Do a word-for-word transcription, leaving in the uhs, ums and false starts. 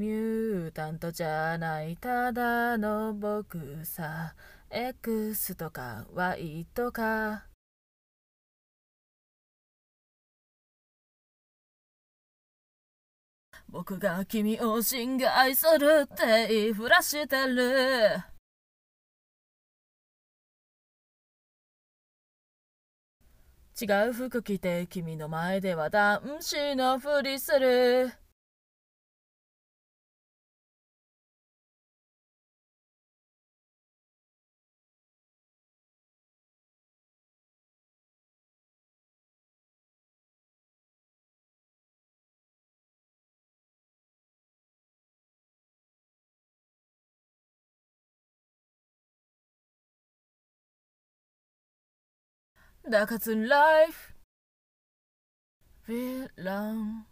ミュータントじゃないただの僕さ。 X とか Y とか。僕が君を侵害するって言いふらしてる。違う服着て君の前では男子のふりする。That's life belong